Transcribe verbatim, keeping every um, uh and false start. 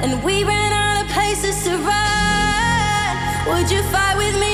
and we ran out of places to run. Would you fight with me